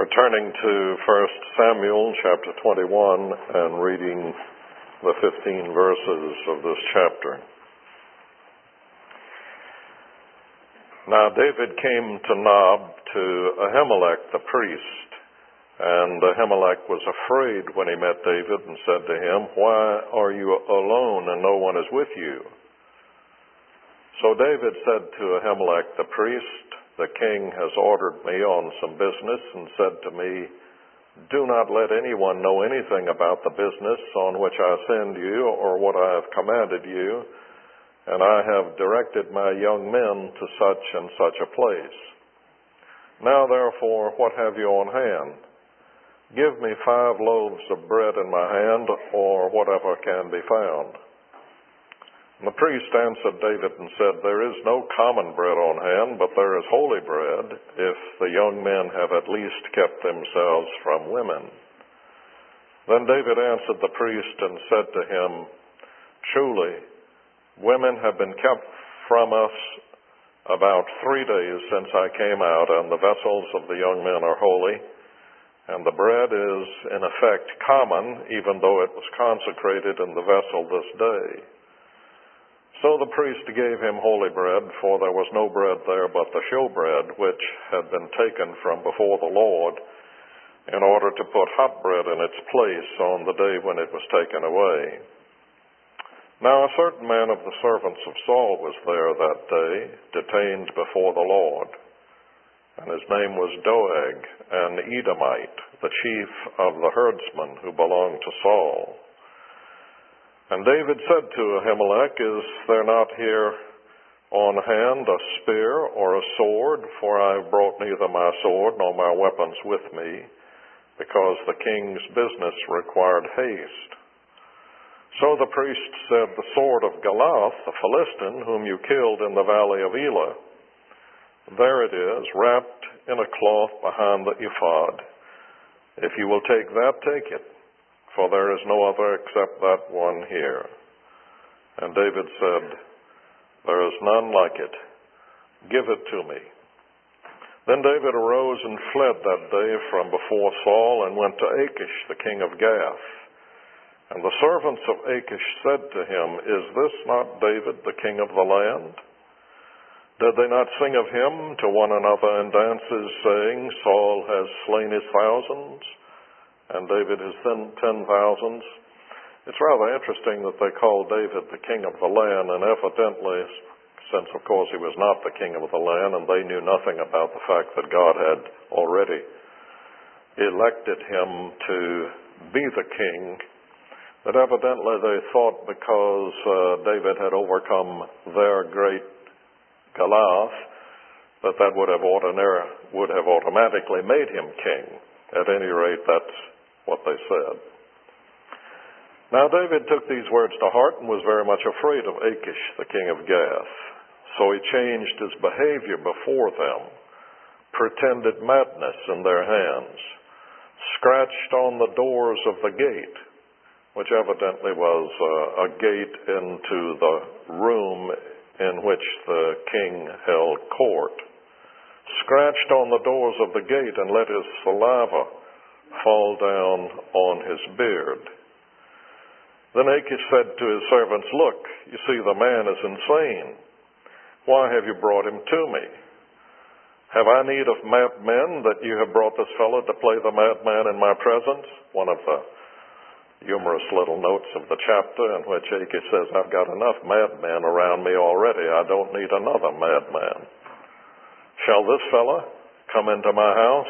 We're turning to 1 Samuel chapter 21 and reading the 15 verses of this chapter. Now David came to Nob to Ahimelech the priest, and Ahimelech was afraid when he met David and said to him, "Why are you alone and no one is with you?" So David said to Ahimelech the priest, "The king has ordered me on some business and said to me, 'Do not let anyone know anything about the business on which I send you or what I have commanded you, and I have directed my young men to such and such a place. Now therefore, what have you on hand? Give me 5 loaves of bread in my hand, or whatever can be found.' And the priest answered David and said, 'There is no common bread on hand, but there is holy bread, if the young men have at least kept themselves from women.' Then David answered the priest and said to him, 'Truly, women have been kept from us about 3 days since I came out, and the vessels of the young men are holy, and the bread is in effect common, even though it was consecrated in the vessel this day.' So the priest gave him holy bread, for there was no bread there but the showbread, which had been taken from before the Lord, in order to put hot bread in its place on the day when it was taken away. Now a certain man of the servants of Saul was there that day, detained before the Lord, and his name was Doeg, an Edomite, the chief of the herdsmen who belonged to Saul. And David said to Ahimelech, 'Is there not here on hand a spear or a sword? For I have brought neither my sword nor my weapons with me, because the king's business required haste.' So the priest said, 'The sword of Goliath, the Philistine, whom you killed in the valley of Elah. There it is, wrapped in a cloth behind the ephod. If you will take that, take it, for there is no other except that one here.' And David said, 'There is none like it. Give it to me.' Then David arose and fled that day from before Saul and went to Achish, the king of Gath. And the servants of Achish said to him, 'Is this not David, the king of the land? Did they not sing of him to one another in dances, saying, Saul has slain his thousands, and David his 10,000s? It's rather interesting that they call David the king of the land, and evidently, since of course he was not the king of the land, and they knew nothing about the fact that God had already elected him to be the king, that evidently they thought because David had overcome their great Goliath, that would have automatically made him king. At any rate, that's what they said. Now David took these words to heart and was very much afraid of Achish, the king of Gath. So he changed his behavior before them, pretended madness in their hands, scratched on the doors of the gate, which evidently was a gate into the room in which the king held court, scratched on the doors of the gate and let his saliva fall down on his beard. Then Achish said to his servants, 'Look, you see the man is insane. Why have you brought him to me? Have I need of madmen that you have brought this fellow to play the madman in my presence?' One of the humorous little notes of the chapter in which Achish says, 'I've got enough madmen around me already. I don't need another madman. Shall this fellow come into my house?'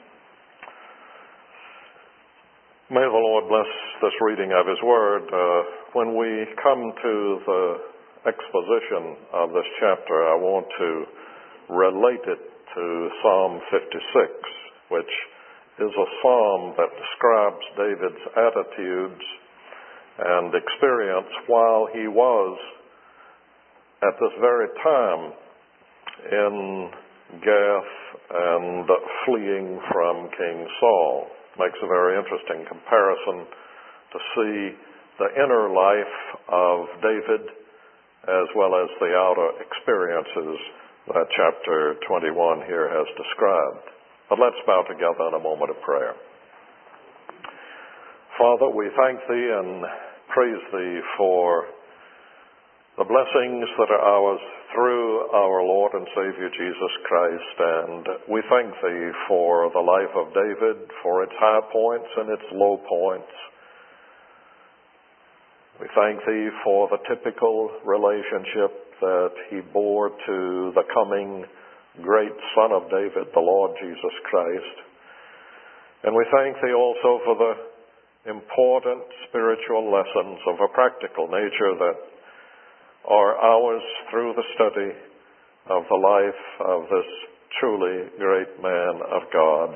May the Lord bless this reading of His Word. When we come to the exposition of this chapter, I want to relate it to Psalm 56, which is a psalm that describes David's attitudes and experience while he was, at this very time, in Gath and fleeing from King Saul. Makes a very interesting comparison to see the inner life of David as well as the outer experiences that chapter 21 here has described. But let's bow together in a moment of prayer. Father, we thank Thee and praise Thee for the blessings that are ours through our Lord and Savior Jesus Christ. And we thank Thee for the life of David, for its high points and its low points. We thank Thee for the typical relationship that he bore to the coming great Son of David, the Lord Jesus Christ. And we thank Thee also for the important spiritual lessons of a practical nature that are ours through the study of the life of this truly great man of God.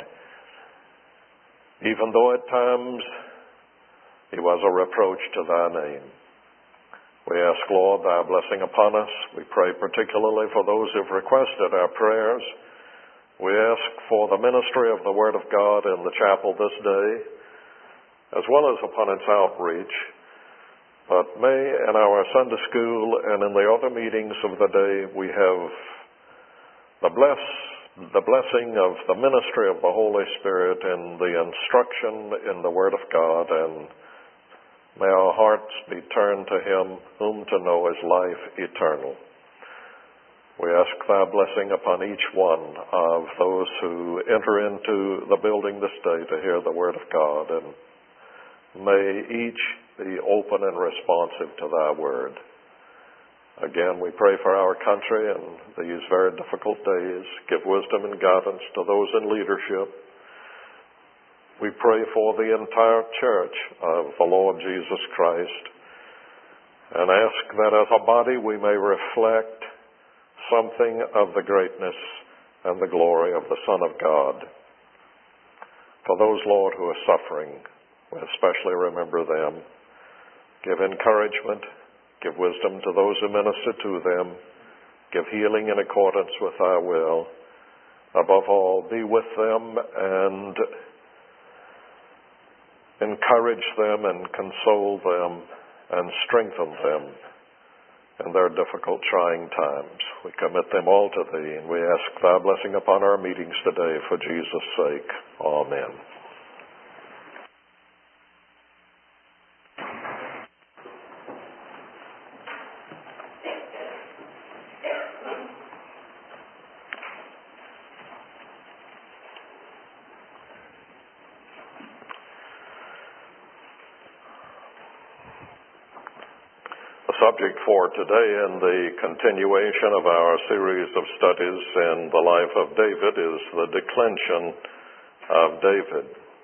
Even though at times he was a reproach to Thy name. We ask, Lord, Thy blessing upon us. We pray particularly for those who have requested our prayers. We ask for the ministry of the Word of God in the chapel this day, as well as upon its outreach. But may in our Sunday school and in the other meetings of the day we have the blessing of the ministry of the Holy Spirit in the instruction in the Word of God, and may our hearts be turned to Him whom to know is life eternal. We ask Thy blessing upon each one of those who enter into the building this day to hear the Word of God, and may each be open and responsive to Thy Word. Again, we pray for our country in these very difficult days. Give wisdom and guidance to those in leadership. We pray for the entire church of the Lord Jesus Christ and ask that as a body we may reflect something of the greatness and the glory of the Son of God. For those, Lord, who are suffering, we especially remember them. Give encouragement, give wisdom to those who minister to them, give healing in accordance with Thy will. Above all, be with them and encourage them and console them and strengthen them in their difficult, trying times. We commit them all to Thee, and we ask Thy blessing upon our meetings today for Jesus' sake. Amen. Subject for today in the continuation of our series of studies in the life of David is the declension of David.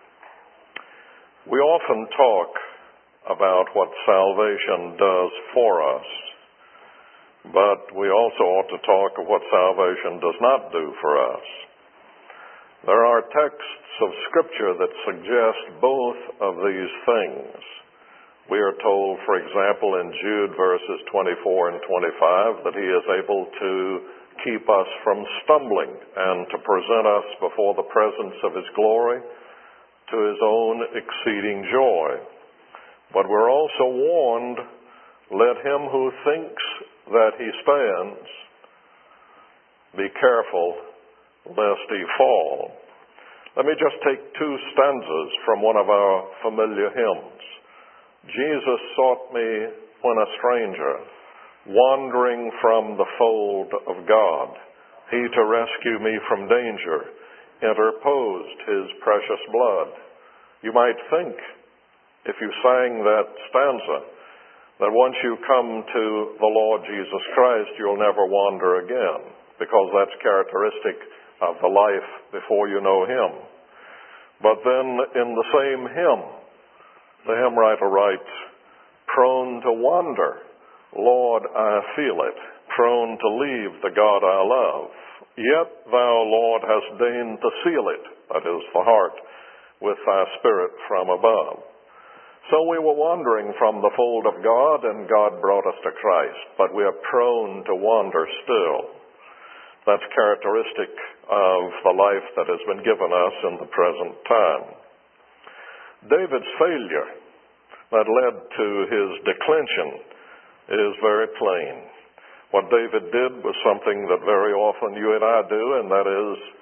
We often talk about what salvation does for us, but we also ought to talk of what salvation does not do for us. There are texts of Scripture that suggest both of these things. We are told, for example, in Jude verses 24 and 25, that He is able to keep us from stumbling and to present us before the presence of His glory to His own exceeding joy. But we're also warned, let him who thinks that he stands be careful lest he fall. Let me just take two stanzas from one of our familiar hymns. Jesus sought me when a stranger, wandering from the fold of God. He to rescue me from danger, interposed His precious blood. You might think, if you sang that stanza, that once you come to the Lord Jesus Christ, you'll never wander again, because that's characteristic of the life before you know Him. But then in the same hymn, the hymn writer writes, prone to wander, Lord, I feel it, prone to leave the God I love. Yet Thou, Lord, hast deigned to seal it, that is, the heart, with Thy Spirit from above. So we were wandering from the fold of God, and God brought us to Christ, but we are prone to wander still. That's characteristic of the life that has been given us in the present time. David's failure that led to his declension is very plain. What David did was something that very often you and I do, and that is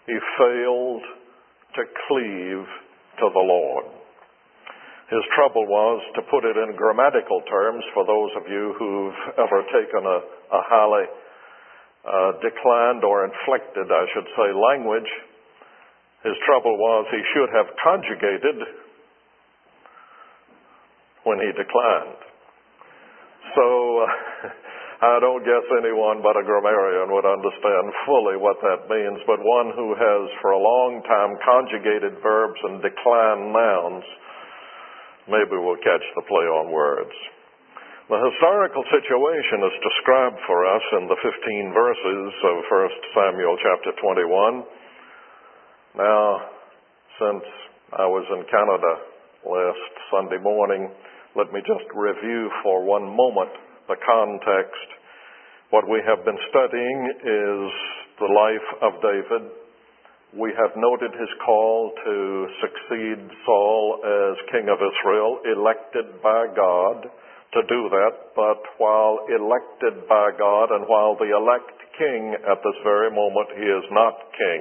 he failed to cleave to the Lord. His trouble was, to put it in grammatical terms, for those of you who've ever taken a highly declined or inflected, I should say, language, his trouble was he should have conjugated when he declined. So I don't guess anyone but a grammarian would understand fully what that means, but one who has for a long time conjugated verbs and declined nouns maybe will catch the play on words. The historical situation is described for us in the 15 verses of 1 Samuel chapter 21. Now, since I was in Canada last Sunday morning, let me just review for one moment the context. What we have been studying is the life of David. We have noted his call to succeed Saul as king of Israel, elected by God to do that. But while elected by God and while the elect king at this very moment, he is not king.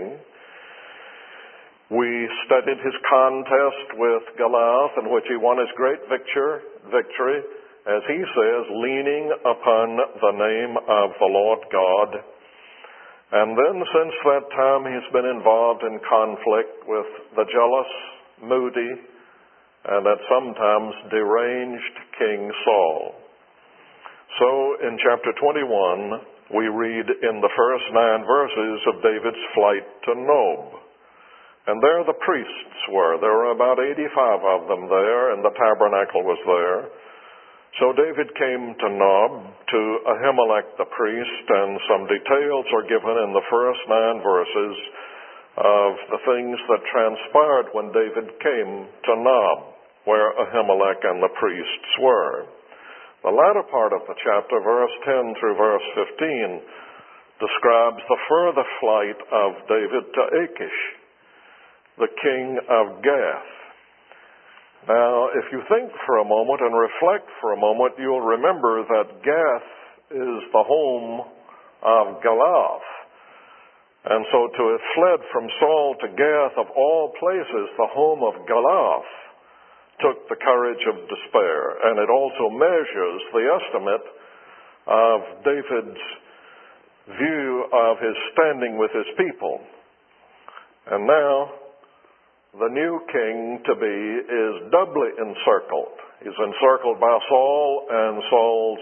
We studied his contest with Goliath, in which he won his great victory, as he says, leaning upon the name of the Lord God. And then since that time, he's been involved in conflict with the jealous, moody, and at sometimes deranged King Saul. So in chapter 21, we read in the first 9 verses of David's flight to Nob. And there the priests were. There were about 85 of them there, and the tabernacle was there. So David came to Nob, to Ahimelech the priest, and some details are given in the first 9 verses of the things that transpired when David came to Nob, where Ahimelech and the priests were. The latter part of the chapter, verse 10 through verse 15, describes the further flight of David to Achish, the king of Gath. Now, if you think for a moment and reflect for a moment, you'll remember that Gath is the home of Goliath. And so to have fled from Saul to Gath, of all places, the home of Goliath, took the courage of despair. And it also measures the estimate of David's view of his standing with his people. And now, the new king-to-be is doubly encircled. He's encircled by Saul and Saul's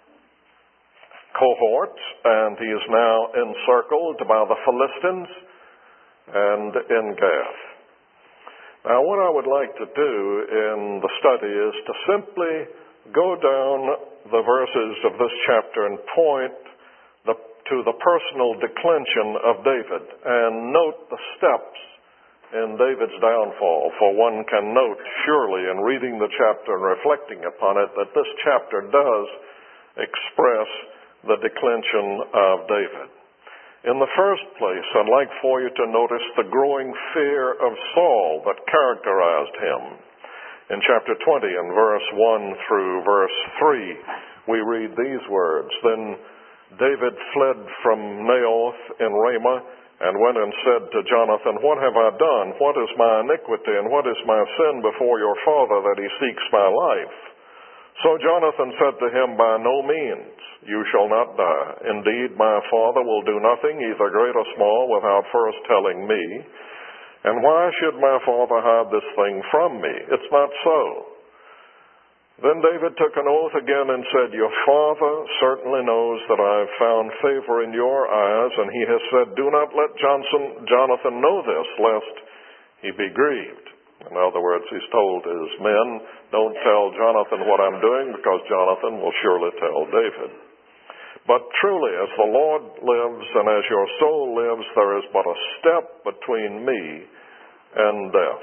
cohorts, and he is now encircled by the Philistines and in Gath. Now, what I would like to do in the study is to simply go down the verses of this chapter and point to the personal declension of David and note the steps in David's downfall. For one can note, surely, in reading the chapter and reflecting upon it, that this chapter does express the declension of David. In the first place, I'd like for you to notice the growing fear of Saul that characterized him. In chapter 20, in verse 1 through verse 3, we read these words, "Then David fled from Naioth in Ramah, and went and said to Jonathan, 'What have I done? What is my iniquity, and what is my sin before your father, that he seeks my life?' So Jonathan said to him, 'By no means, you shall not die. Indeed, my father will do nothing, either great or small, without first telling me. And why should my father hide this thing from me? It's not so.' Then David took an oath again and said, 'Your father certainly knows that I have found favor in your eyes, and he has said, do not let Jonathan know this, lest he be grieved.'" In other words, he's told his men, "Don't tell Jonathan what I'm doing, because Jonathan will surely tell David. But truly, as the Lord lives and as your soul lives, there is but a step between me and death."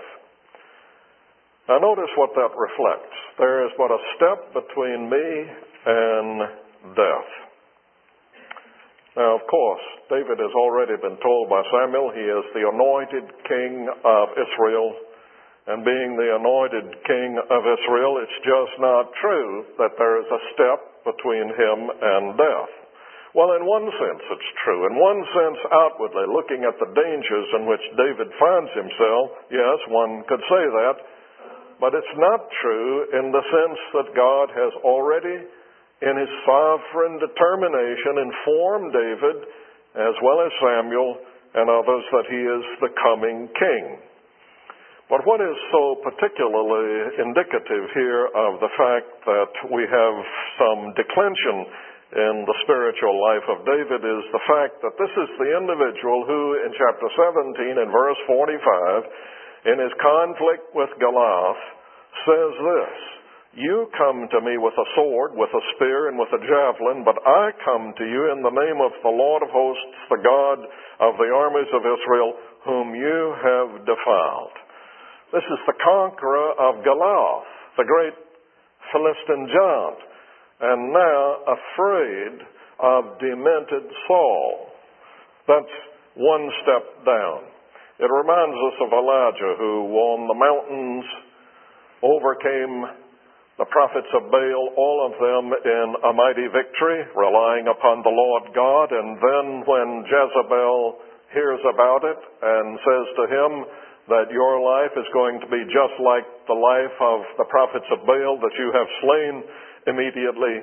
Now notice what that reflects. There is but a step between me and death. Now, of course, David has already been told by Samuel he is the anointed king of Israel. And being the anointed king of Israel, it's just not true that there is a step between him and death. Well, in one sense it's true. In one sense, outwardly, looking at the dangers in which David finds himself, yes, one could say that. But it's not true in the sense that God has already, in his sovereign determination, informed David, as well as Samuel and others, that he is the coming king. But what is so particularly indicative here of the fact that we have some declension in the spiritual life of David is the fact that this is the individual who, in chapter 17 and verse 45, in his conflict with Goliath, says this, "You come to me with a sword, with a spear, and with a javelin, but I come to you in the name of the Lord of hosts, the God of the armies of Israel, whom you have defiled." This is the conqueror of Goliath, the great Philistine giant, and now afraid of demented Saul. That's one step down. It reminds us of Elijah, who on the mountains overcame the prophets of Baal, all of them in a mighty victory, relying upon the Lord God. And then when Jezebel hears about it and says to him that your life is going to be just like the life of the prophets of Baal that you have slain, immediately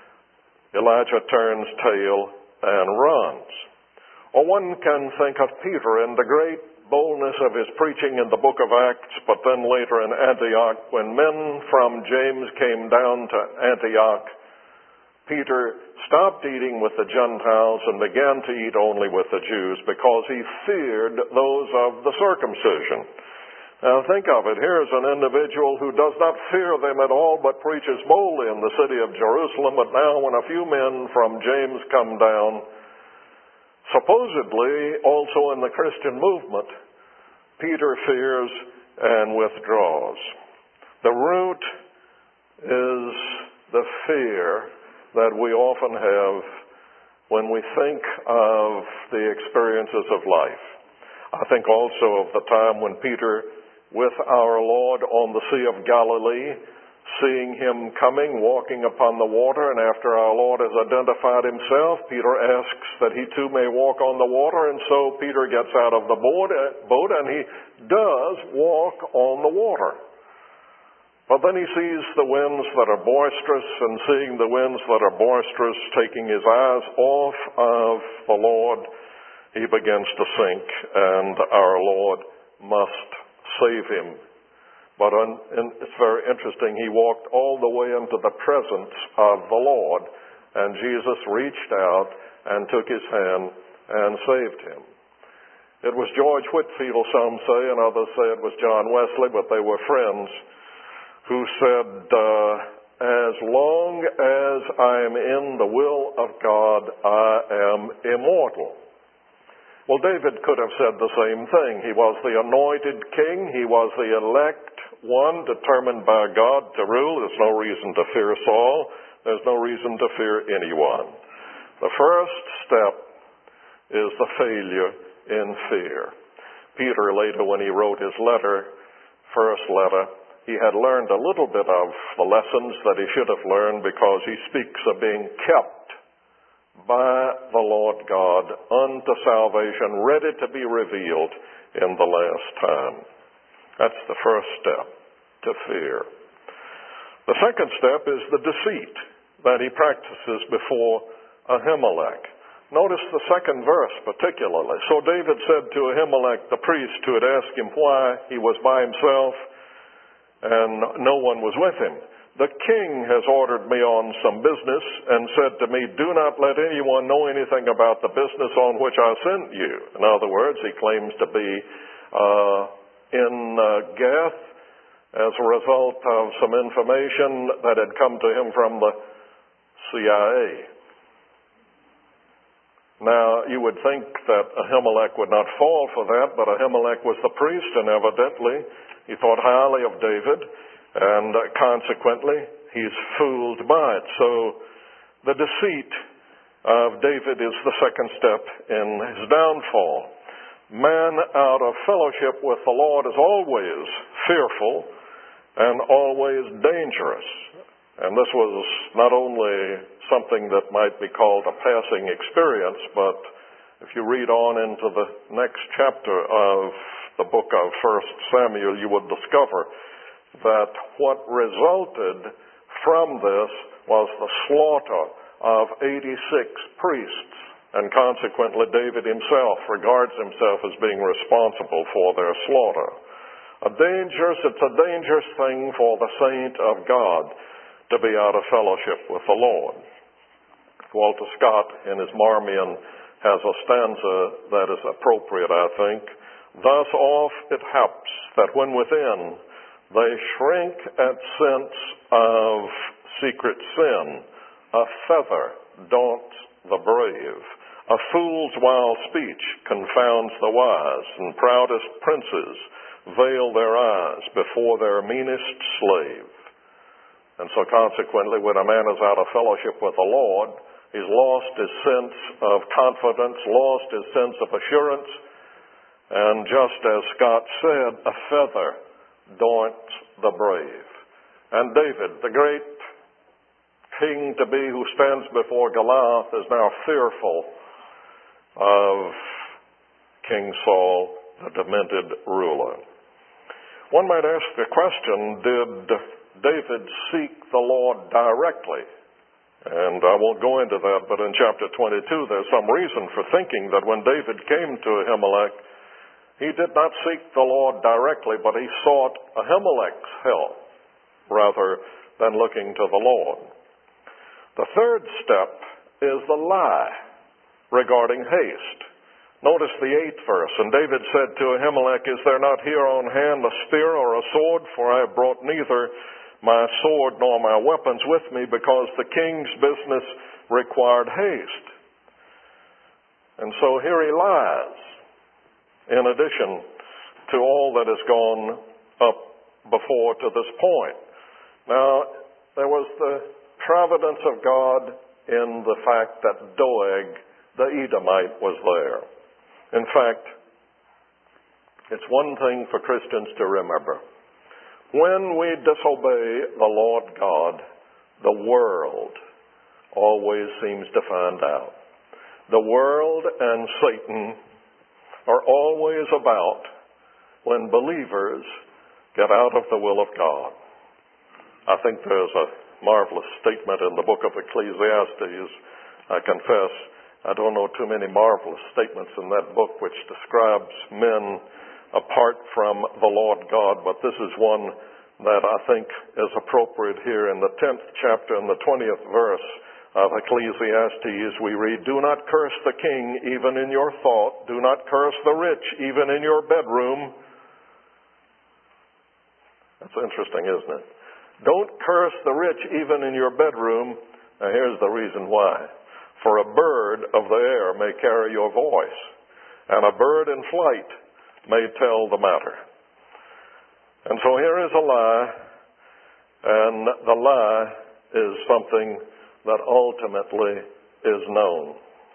Elijah turns tail and runs. Or one can think of Peter and the great boldness of his preaching in the book of Acts, but then later in Antioch, when men from James came down to Antioch, Peter stopped eating with the Gentiles and began to eat only with the Jews because he feared those of the circumcision. Now think of it. Here's an individual who does not fear them at all, but preaches boldly in the city of Jerusalem. But now when a few men from James come down, supposedly also in the Christian movement, Peter fears and withdraws. The root is the fear that we often have when we think of the experiences of life. I think also of the time when Peter, with our Lord on the Sea of Galilee, seeing him coming, walking upon the water, and after our Lord has identified himself, Peter asks that he too may walk on the water, and so Peter gets out of the boat and he does walk on the water. But then he sees the winds that are boisterous, and seeing the winds that are boisterous, taking his eyes off of the Lord, he begins to sink, and our Lord must save him. But it's very interesting, he walked all the way into the presence of the Lord, and Jesus reached out and took his hand and saved him. It was George Whitefield, some say, and others say it was John Wesley, but they were friends, who said, as long as I am in the will of God, I am immortal. Well, David could have said the same thing. He was the anointed king. He was the elect one determined by God to rule. There's no reason to fear Saul. There's no reason to fear anyone. The first step is the failure in fear. Peter later, when he wrote his first letter, he had learned a little bit of the lessons that he should have learned, because he speaks of being kept by the Lord God unto salvation, ready to be revealed in the last time. That's the first step, to fear. The second step is the deceit that he practices before Ahimelech. Notice the second verse particularly. So David said to Ahimelech the priest, who had asked him why he was by himself and no one was with him, "The king has ordered me on some business and said to me, do not let anyone know anything about the business on which I sent you." In other words, he claims to be in Gath as a result of some information that had come to him from the CIA. Now, you would think that Ahimelech would not fall for that, but Ahimelech was the priest, and evidently he thought highly of David, and consequently, he's fooled by it. So the deceit of David is the second step in his downfall. Man out of fellowship with the Lord is always fearful and always dangerous. And this was not only something that might be called a passing experience, but if you read on into the next chapter of the book of 1 Samuel, you would discover that what resulted from this was the slaughter of 86 priests. And consequently, David himself regards himself as being responsible for their slaughter. It's a dangerous thing for the saint of God to be out of fellowship with the Lord. Walter Scott, in his Marmion, has a stanza that is appropriate, I think. Thus oft it haps that when within they shrink at sense of secret sin, a feather daunts the brave. A fool's wild speech confounds the wise, and proudest princes veil their eyes before their meanest slave. And so consequently, when a man is out of fellowship with the Lord, he's lost his sense of confidence, lost his sense of assurance, and just as Scott said, a feather daunts the brave. And David, the great king-to-be who stands before Goliath, is now fearful of King Saul, the demented ruler. One might ask the question, did David seek the Lord directly? And I won't go into that, but in chapter 22 there's some reason for thinking that when David came to Ahimelech, he did not seek the Lord directly, but he sought Ahimelech's help rather than looking to the Lord. The third step is the lie regarding haste. Notice the 8th verse. And David said to Ahimelech, Is there not here on hand a spear or a sword? For I have brought neither my sword nor my weapons with me, because the king's business required haste. And so here he lies, in addition to all that has gone up before to this point. Now, there was the providence of God in the fact that Doeg, the Edomite, was there. In fact, it's one thing for Christians to remember. When we disobey the Lord God, the world always seems to find out. The world and Satan are always about when believers get out of the will of God. I think there's a marvelous statement in the book of Ecclesiastes. I confess, I don't know too many marvelous statements in that book which describes men apart from the Lord God, but this is one that I think is appropriate here. In the 10th chapter and the 20th verse of Ecclesiastes, we read, Do not curse the king even in your thought. Do not curse the rich even in your bedroom. That's interesting, isn't it? Don't curse the rich even in your bedroom. Now here's the reason why. For a bird of the air may carry your voice, and a bird in flight may tell the matter. And so here is a lie, and the lie is something that ultimately is known.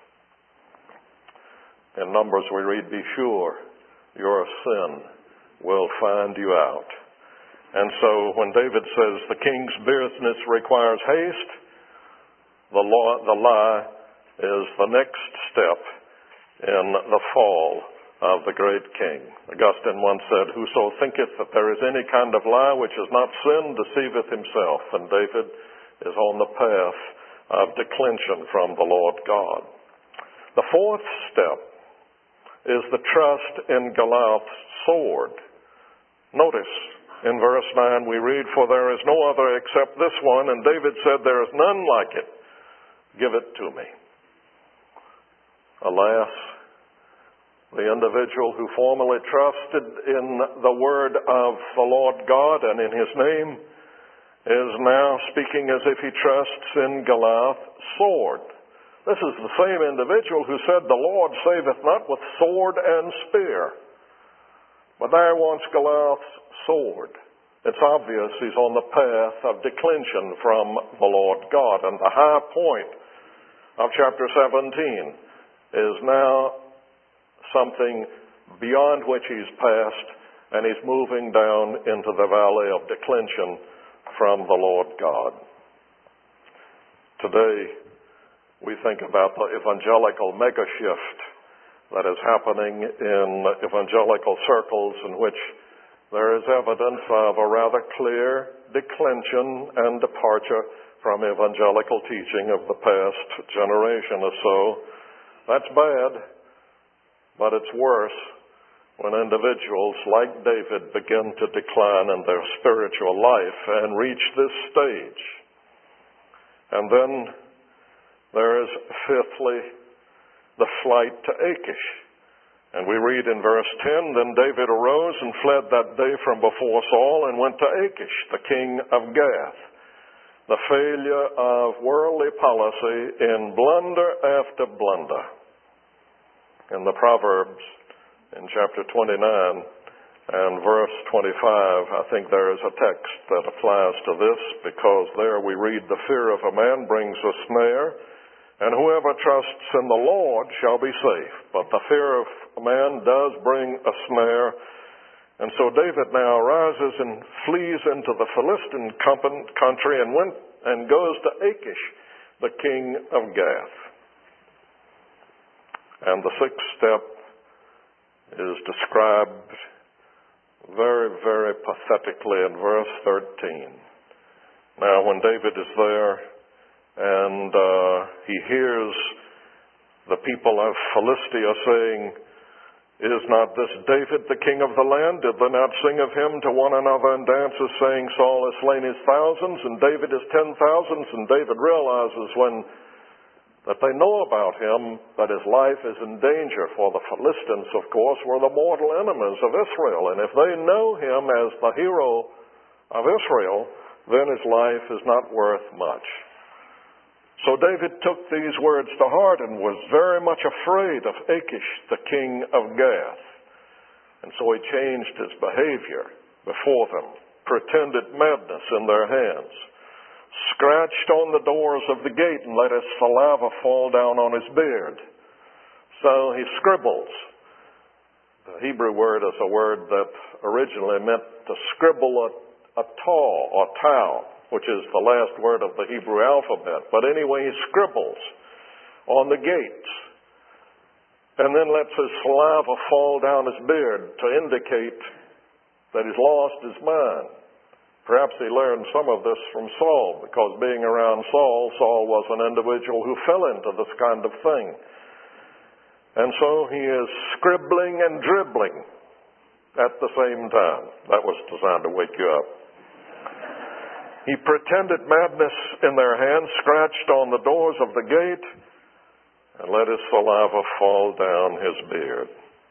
In Numbers we read, Be sure your sin will find you out. And so when David says the king's business requires haste, the lie is the next step in the fall of the great king. Augustine once said, Whoso thinketh that there is any kind of lie which is not sin deceiveth himself. And David is on the path of declension from the Lord God. The fourth step is the trust in Goliath's sword. Notice in verse 9 we read, For there is no other except this one, and David said, There is none like it. Give it to me. Alas, the individual who formerly trusted in the word of the Lord God and in his name is now speaking as if he trusts in Goliath's sword. This is the same individual who said, The Lord saveth not with sword and spear. But there wants Goliath's sword. It's obvious he's on the path of declension from the Lord God. And the high point of chapter 17 is now something beyond which he's passed, and he's moving down into the valley of declension from the Lord God. Today, we think about the evangelical mega shift that is happening in evangelical circles, in which there is evidence of a rather clear declension and departure from evangelical teaching of the past generation or so. That's bad, but it's worse when individuals like David begin to decline in their spiritual life and reach this stage. And then there is, fifthly, the flight to Achish. And we read in verse 10, "Then David arose and fled that day from before Saul and went to Achish, the king of Gath." The failure of worldly policy in blunder after blunder. In the Proverbs, in chapter 29 and verse 25, I think there is a text that applies to this, because there we read, "The fear of a man brings a snare, and whoever trusts in the Lord shall be safe. But the fear of a man does bring a snare." And so David now rises and flees into the Philistine country and goes to Achish, the king of Gath. And the sixth step is described very, very pathetically in verse 13. Now, when David is there and he hears the people of Philistia saying, "Is not this David, the king of the land? Did they not sing of him to one another in dances, saying, Saul has slain his thousands, and David his 10,000s? And David realizes that they know about him, that his life is in danger. For the Philistines, of course, were the mortal enemies of Israel. And if they know him as the hero of Israel, then his life is not worth much." So David took these words to heart and was very much afraid of Achish, the king of Gath. And so he changed his behavior before them, pretended madness in their hands, scratched on the doors of the gate and let his saliva fall down on his beard. So he scribbles. The Hebrew word is a word that originally meant to scribble a taw or tau, which is the last word of the Hebrew alphabet. But anyway, he scribbles on the gates and then lets his saliva fall down his beard to indicate that he's lost his mind. Perhaps he learned some of this from Saul, because being around Saul was an individual who fell into this kind of thing. And so he is scribbling and dribbling at the same time. That was designed to wake you up. He pretended madness in their hands, scratched on the doors of the gate, and let his saliva fall down his beard.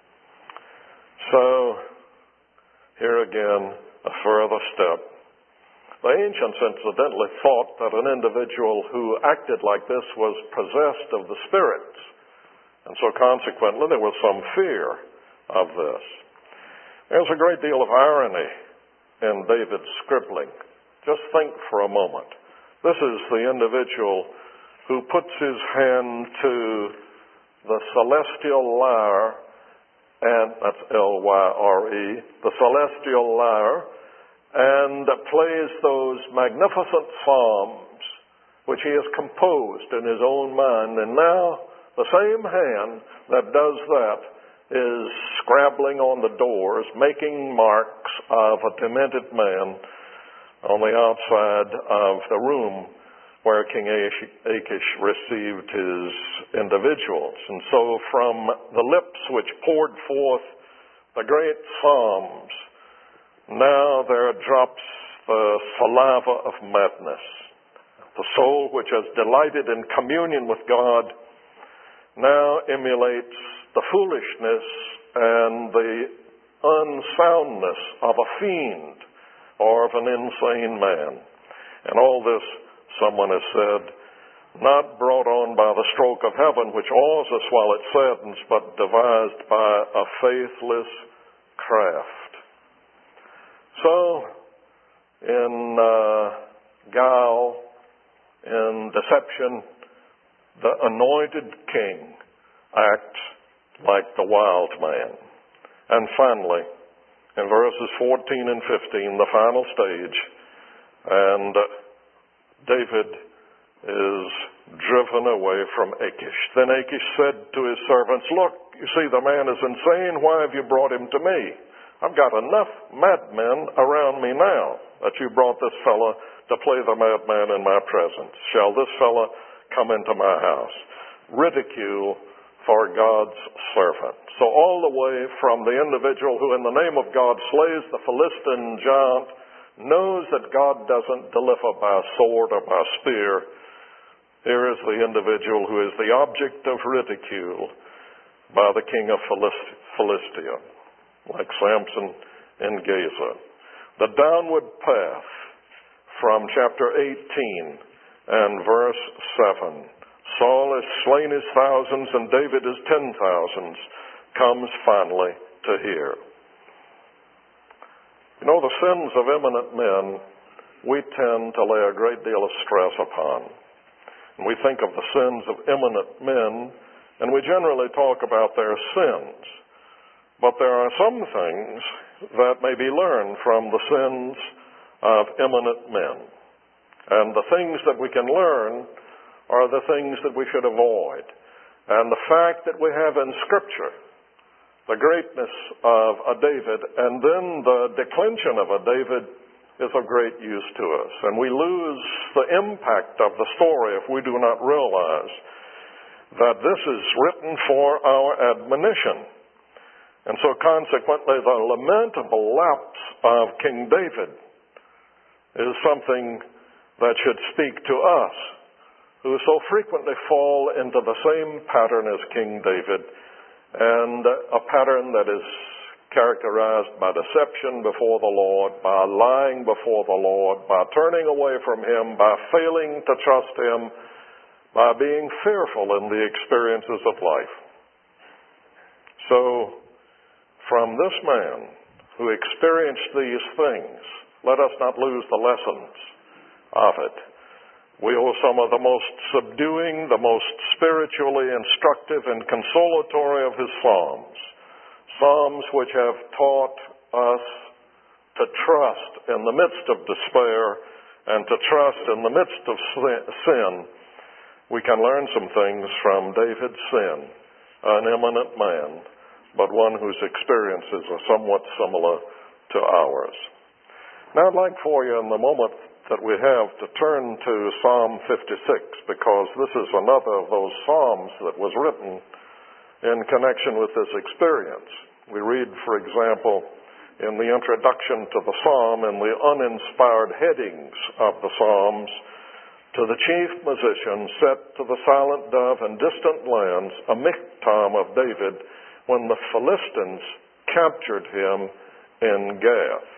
So, here again, a further step. The ancients, incidentally, thought that an individual who acted like this was possessed of the spirits. And so consequently, there was some fear of this. There's a great deal of irony in David's scribbling. Just think for a moment. This is the individual who puts his hand to the celestial lyre, and that's L-Y-R-E, the celestial lyre, and plays those magnificent psalms which he has composed in his own mind. And now the same hand that does that is scrabbling on the doors, making marks of a demented man on the outside of the room where King Achish received his individuals. And so from the lips which poured forth the great psalms, now there drops the saliva of madness. The soul which has delighted in communion with God now emulates the foolishness and the unsoundness of a fiend or of an insane man. And all this, someone has said, not brought on by the stroke of heaven, which awes us while it saddens, but devised by a faithless craft. So, in guile, in deception, the anointed king acts like the wild man. And finally, in verses 14 and 15, the final stage, and David is driven away from Achish. Then Achish said to his servants, "Look, you see the man is insane. Why have you brought him to me? I've got enough madmen around me now that you brought this fellow to play the madman in my presence. Shall this fellow come into my house?" Ridicule for God's servant. So all the way from the individual who in the name of God slays the Philistine giant, knows that God doesn't deliver by a sword or by a spear, here is the individual who is the object of ridicule by the king of Philistia, like Samson in Gaza. The downward path from chapter 18 and verse 7, Saul has slain his thousands and David his 10,000s, comes finally to here. You know, the sins of eminent men, we tend to lay a great deal of stress upon. And we think of the sins of eminent men, and we generally talk about their sins. But there are some things that may be learned from the sins of eminent men. And the things that we can learn are the things that we should avoid. And the fact that we have in Scripture the greatness of a David and then the declension of a David is of great use to us. And we lose the impact of the story if we do not realize that this is written for our admonition. And so consequently, the lamentable lapse of King David is something that should speak to us, who so frequently fall into the same pattern as King David, and a pattern that is characterized by deception before the Lord, by lying before the Lord, by turning away from Him, by failing to trust Him, by being fearful in the experiences of life. So, from this man who experienced these things, let us not lose the lessons of it. We owe some of the most subduing, the most spiritually instructive and consolatory of his Psalms. Psalms which have taught us to trust in the midst of despair and to trust in the midst of sin. We can learn some things from David's sin, an eminent man, but one whose experiences are somewhat similar to ours. Now I'd like for you in the moment that we have to turn to Psalm 56, because this is another of those Psalms that was written in connection with this experience. We read, for example, in the introduction to the Psalm, in the uninspired headings of the Psalms, to the chief musician set to the silent dove in distant lands, a miktam of David, when the Philistines captured him in Gath.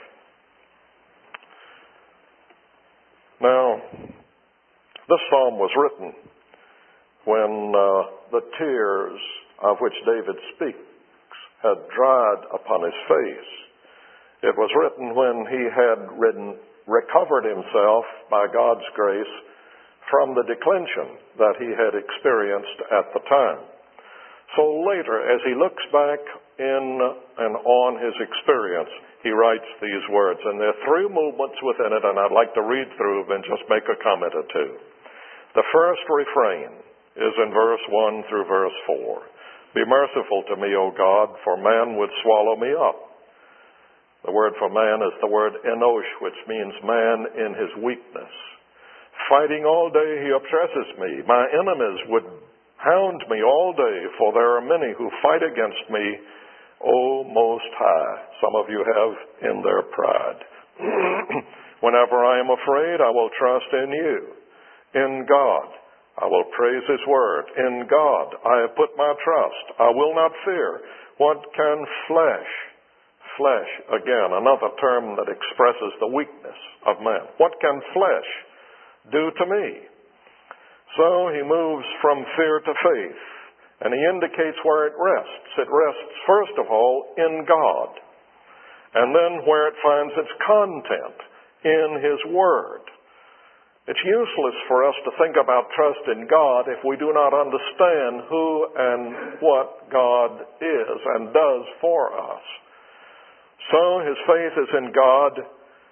Now, this psalm was written when the tears of which David speaks had dried upon his face. It was written when he had recovered himself by God's grace from the declension that he had experienced at the time. So later, as he looks back in and on his experience, he writes these words. And there are three movements within it, and I'd like to read through and just make a comment or two. The first refrain is in verse 1 through verse 4. Be merciful to me, O God, for man would swallow me up. The word for man is the word enosh, which means man in his weakness. Fighting all day he oppresses me. My enemies would hound me all day, for there are many who fight against me, O Most High. Some of you have in their pride. Whenever I am afraid, I will trust in you. In God, I will praise His word. In God, I have put my trust. I will not fear. What can flesh, again, another term that expresses the weakness of man. What can flesh do to me? So he moves from fear to faith, and he indicates where it rests. It rests, first of all, in God, and then where it finds its content, in His Word. It's useless for us to think about trust in God if we do not understand who and what God is and does for us. So his faith is in God,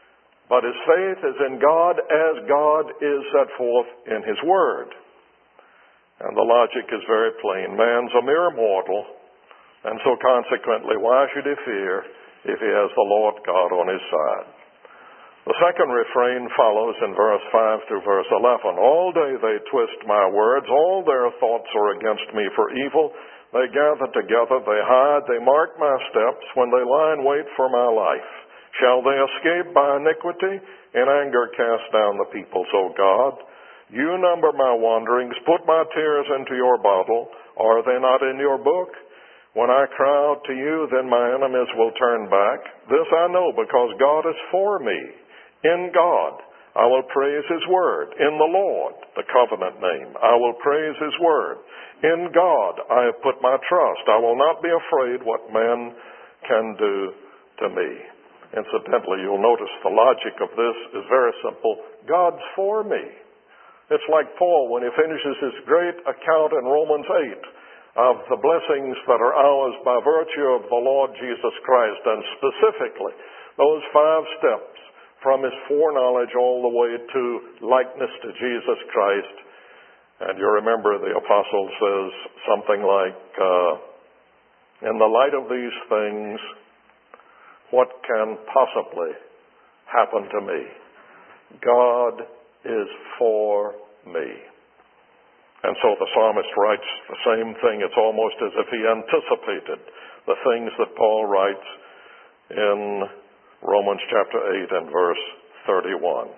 but his faith is in God as God is set forth in his word. And the logic is very plain. Man's a mere mortal, and so consequently, why should he fear if he has the Lord God on his side? The second refrain follows in verse 5 through verse 11. All day they twist my words. All their thoughts are against me for evil. They gather together. They hide. They mark my steps when they lie in wait for my life. Shall they escape by iniquity? In anger cast down the peoples, O God. You number my wanderings. Put my tears into your bottle. Are they not in your book? When I cry out to you, then my enemies will turn back. This I know, because God is for me. In God, I will praise his word. In the Lord, the covenant name, I will praise his word. In God, I have put my trust. I will not be afraid what man can do to me. Incidentally, you'll notice the logic of this is very simple. God's for me. It's like Paul when he finishes his great account in Romans 8 of the blessings that are ours by virtue of the Lord Jesus Christ, and specifically those 5 steps from his foreknowledge all the way to likeness to Jesus Christ. And you remember the apostle says something like, in the light of these things, what can possibly happen to me? God is for me. And so the psalmist writes the same thing. It's almost as if he anticipated the things that Paul writes in Romans chapter 8 and verse 31.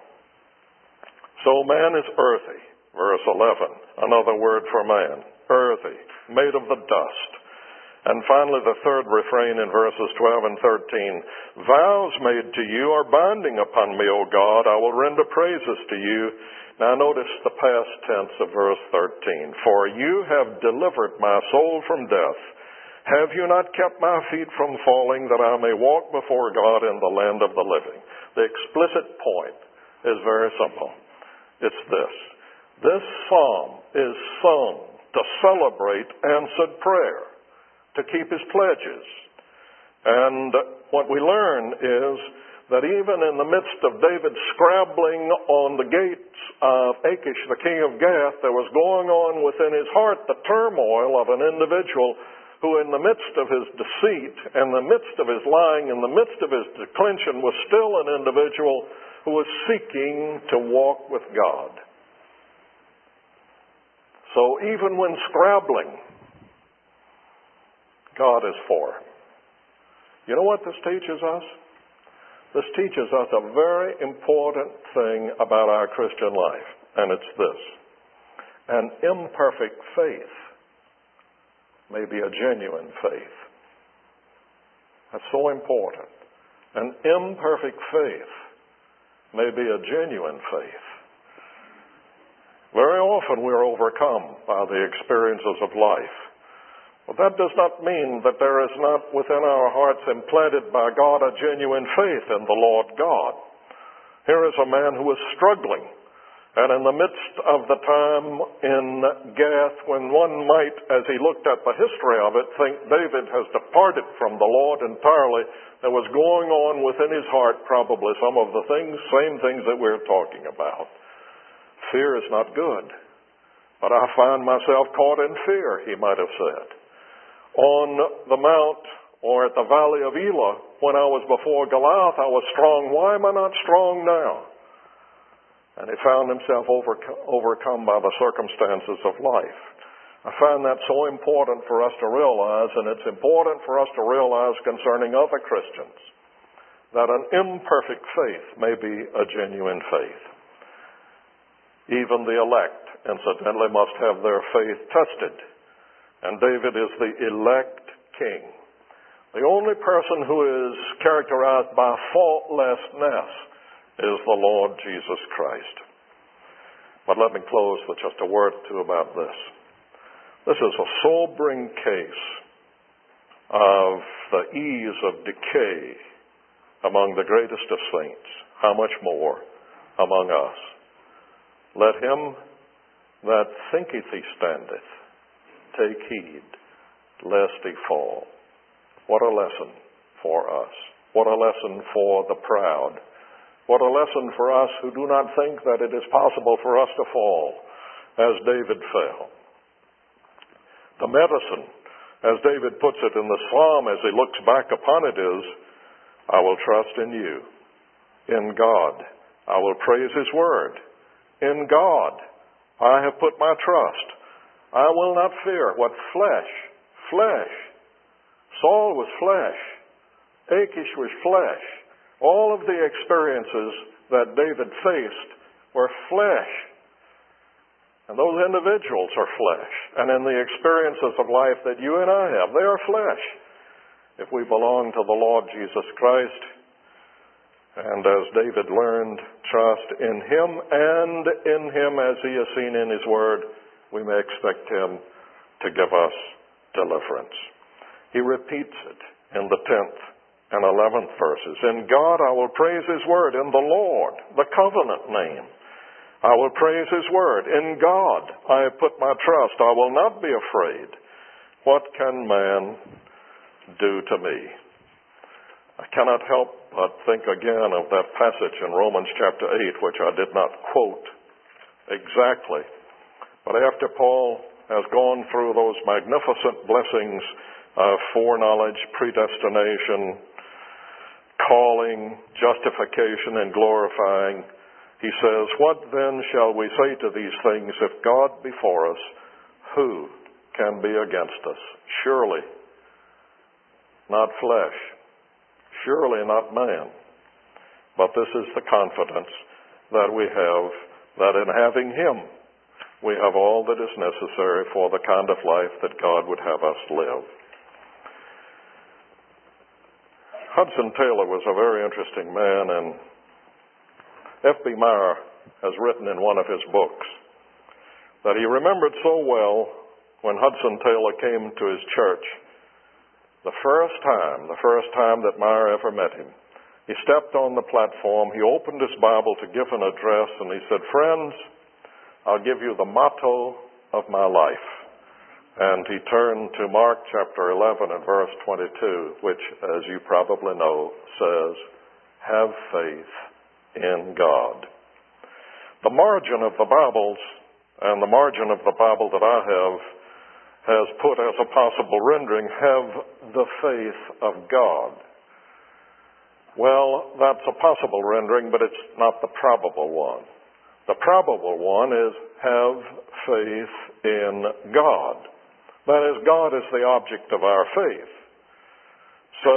So man is earthy, verse 11, another word for man, earthy, made of the dust. And finally, the third refrain in verses 12 and 13, vows made to you are binding upon me, O God, I will render praises to you. Now notice the past tense of verse 13, for you have delivered my soul from death. Have you not kept my feet from falling, that I may walk before God in the land of the living? The explicit point is very simple. It's this. This psalm is sung to celebrate answered prayer, to keep his pledges. And what we learn is that even in the midst of David scrabbling on the gates of Achish, the king of Gath, there was going on within his heart the turmoil of an individual who in the midst of his deceit, in the midst of his lying, in the midst of his declension, was still an individual who was seeking to walk with God. So even when scrabbling, God is for. You know what this teaches us? This teaches us a very important thing about our Christian life, and it's this. An imperfect faith may be a genuine faith. That's so important. An imperfect faith may be a genuine faith. Very often we're overcome by the experiences of life. But that does not mean that there is not within our hearts implanted by God a genuine faith in the Lord God. Here is a man who is struggling. And in the midst of the time in Gath, when one might, as he looked at the history of it, think David has departed from the Lord entirely, there was going on within his heart probably some of the same things that we're talking about. Fear is not good. But I find myself caught in fear, he might have said. On the mount or at the valley of Elah, when I was before Goliath, I was strong. Why am I not strong now? And he found himself overcome by the circumstances of life. I find that so important for us to realize, and it's important for us to realize concerning other Christians, that an imperfect faith may be a genuine faith. Even the elect, incidentally, must have their faith tested. And David is the elect king. The only person who is characterized by faultlessness is the Lord Jesus Christ. But let me close with just a word or two about this. This is a sobering case of the ease of decay among the greatest of saints. How much more among us? Let him that thinketh he standeth take heed, lest he fall. What a lesson for us. What a lesson for the proud. What a lesson for us who do not think that it is possible for us to fall as David fell. The medicine, as David puts it in the psalm as he looks back upon it, is, I will trust in you. In God, I will praise his word. In God, I have put my trust. I will not fear what flesh. Saul was flesh. Achish was flesh. All of the experiences that David faced were flesh. And those individuals are flesh. And in the experiences of life that you and I have, they are flesh. If we belong to the Lord Jesus Christ, and as David learned, trust in him, and in him as he is seen in his word, we may expect him to give us deliverance. He repeats it in the 10th and 11th verses. In God I will praise his word. In the Lord, the covenant name, I will praise his word. In God I have put my trust. I will not be afraid. What can man do to me? I cannot help but think again of that passage in Romans chapter 8, which I did not quote exactly. But after Paul has gone through those magnificent blessings of foreknowledge, predestination, calling, justification, and glorifying, he says, what then shall we say to these things? If God be for us, who can be against us? Surely not flesh, surely not man. But this is the confidence that we have, that in having him, we have all that is necessary for the kind of life that God would have us live. Hudson Taylor was a very interesting man, and F.B. Meyer has written in one of his books that he remembered so well when Hudson Taylor came to his church. The first time that Meyer ever met him, he stepped on the platform, he opened his Bible to give an address, and he said, friends, I'll give you the motto of my life. And he turned to Mark chapter 11 and verse 22, which, as you probably know, says, have faith in God. The margin of the Bibles and the margin of the Bible that I have has put as a possible rendering, have the faith of God. Well, that's a possible rendering, but it's not the probable one. The probable one is have faith in God. That is, God is the object of our faith. So,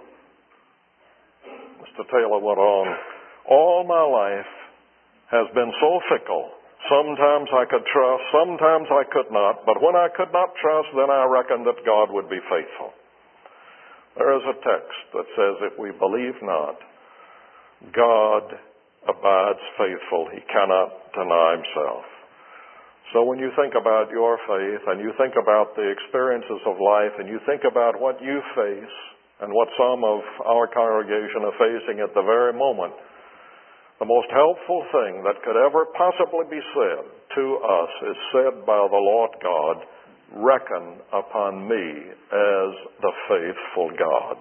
Mr. Taylor went on, all my life has been so fickle. Sometimes I could trust, sometimes I could not. But when I could not trust, then I reckoned that God would be faithful. There is a text that says, if we believe not, God abides faithful. He cannot deny himself. So when you think about your faith, and you think about the experiences of life, and you think about what you face, and what some of our congregation are facing at the very moment, the most helpful thing that could ever possibly be said to us is said by the Lord God, reckon upon me as the faithful God.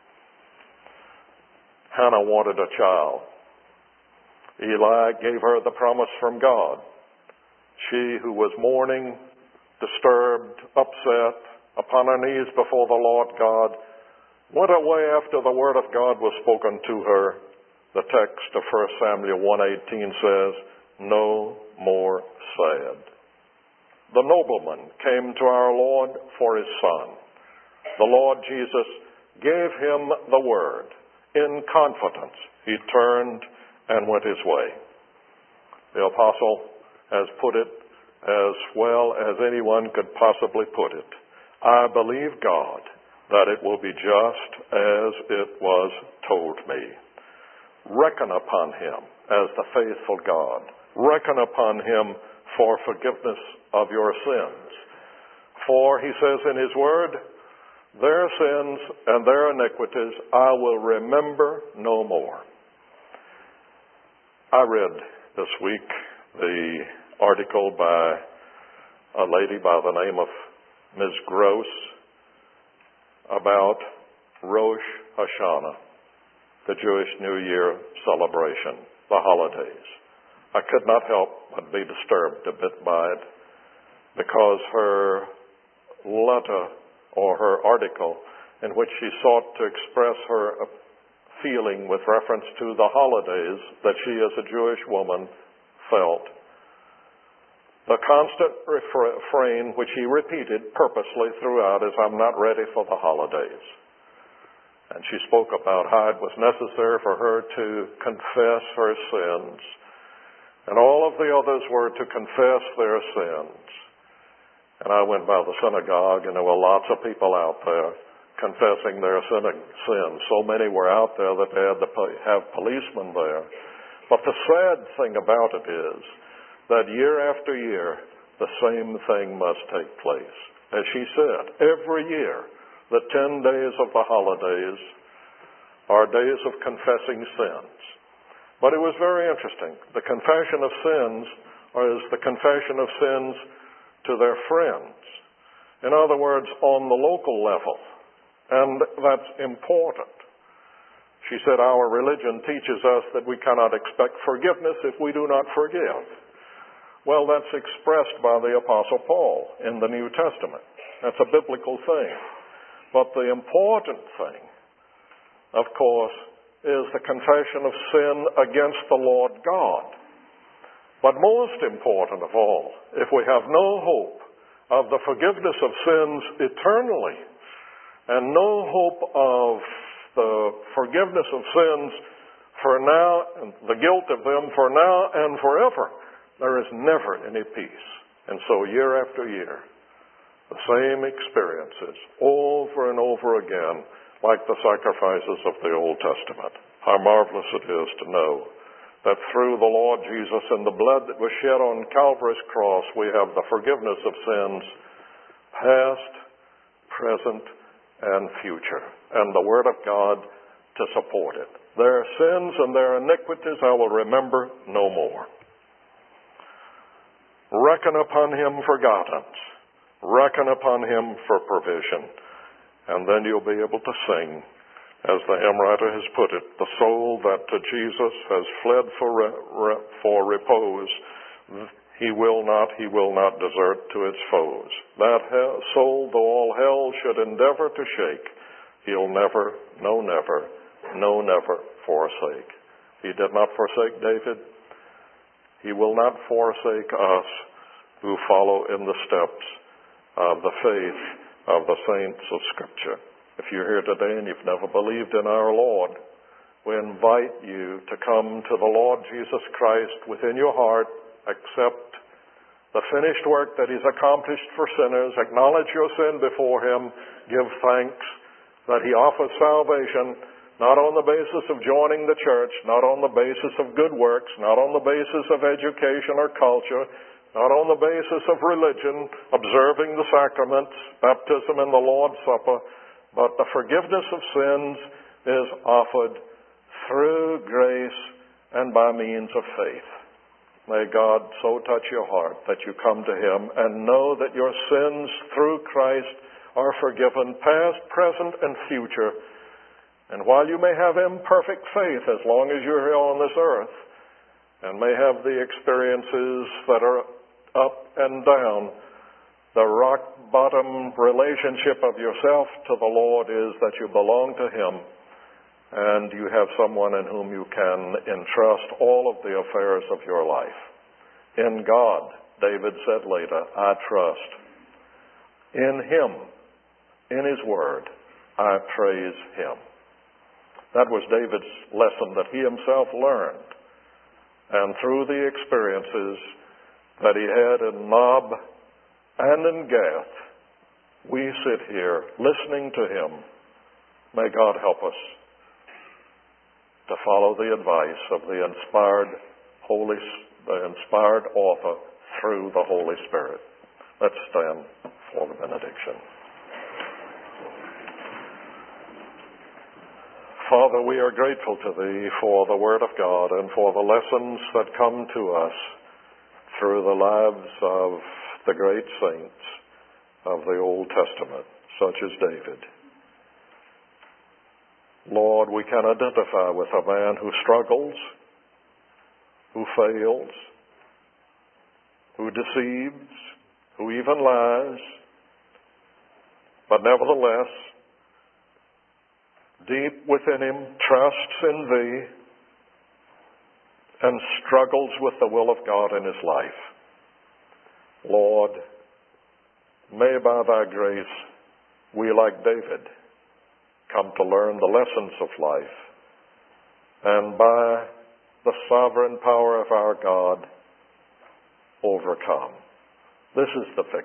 Hannah wanted a child. Eli gave her the promise from God. She who was mourning, disturbed, upset, upon her knees before the Lord God, went away after the word of God was spoken to her. The text of 1 Samuel 1:18 says, no more sad. The nobleman came to our Lord for his son. The Lord Jesus gave him the word. In confidence, he turned and went his way. The apostle has put it as well as anyone could possibly put it. I believe God that it will be just as it was told me. Reckon upon him as the faithful God. Reckon upon him for forgiveness of your sins. For he says in his word, their sins and their iniquities I will remember no more. I read this week the article by a lady by the name of Ms. Gross about Rosh Hashanah. the Jewish New Year celebration, the holidays. I could not help but be disturbed a bit by it, because her letter or her article in which she sought to express her feeling with reference to the holidays that she as a Jewish woman felt. The constant refrain which he repeated purposely throughout is, "I'm not ready for the holidays." And she spoke about how it was necessary for her to confess her sins. And all of the others were to confess their sins. And I went by the synagogue, and there were lots of people out there confessing their sins. So many were out there that they had to have policemen there. But the sad thing about it is that year after year, the same thing must take place. As she said, every year, the 10 days of the holidays are days of confessing sins. But it was very interesting. The confession of sins is the confession of sins to their friends. In other words, on the local level. And that's important. She said, our religion teaches us that we cannot expect forgiveness if we do not forgive. Well, that's expressed by the Apostle Paul in the New Testament. That's a biblical thing. But the important thing, of course, is the confession of sin against the Lord God. But most important of all, if we have no hope of the forgiveness of sins eternally, and no hope of the forgiveness of sins for now, and the guilt of them for now and forever, there is never any peace. And so year after year, the same experiences over and over again, like the sacrifices of the Old Testament. How marvelous it is to know that through the Lord Jesus and the blood that was shed on Calvary's cross, we have the forgiveness of sins, past, present, and future, and the Word of God to support it. Their sins and their iniquities I will remember no more. Reckon upon him for guidance. Reckon upon him for provision. And then you'll be able to sing, as the hymn writer has put it, the soul that to Jesus has fled for repose, he will not desert to its foes. That soul, though all hell should endeavor to shake, he'll never, no never forsake. He did not forsake David. He will not forsake us who follow in the steps of the faith of the saints of Scripture. If you're here today and you've never believed in our Lord, we invite you to come to the Lord Jesus Christ within your heart, accept the finished work that He's accomplished for sinners, acknowledge your sin before Him, give thanks that He offers salvation, not on the basis of joining the church, not on the basis of good works, not on the basis of education or culture, not on the basis of religion, observing the sacraments, baptism and the Lord's Supper, but the forgiveness of sins is offered through grace and by means of faith. May God so touch your heart that you come to Him and know that your sins through Christ are forgiven, past, present, and future. And while you may have imperfect faith as long as you're here on this earth, and may have the experiences that are up and down, the rock-bottom relationship of yourself to the Lord is that you belong to Him, and you have someone in whom you can entrust all of the affairs of your life. In God, David said later, I trust. In Him, in His Word, I praise Him. That was David's lesson that he himself learned. And through the experiences that he had in Nob and in Gath, we sit here listening to him. May God help us to follow the advice of the inspired author through the Holy Spirit. Let's stand for the benediction. Father, we are grateful to Thee for the Word of God and for the lessons that come to us through the lives of the great saints of the Old Testament, such as David. Lord, we can identify with a man who struggles, who fails, who deceives, who even lies, but nevertheless, deep within him, trusts in Thee and struggles with the will of God in his life. Lord, may by Thy grace we, like David, come to learn the lessons of life, and by the sovereign power of our God, overcome. This is the victory.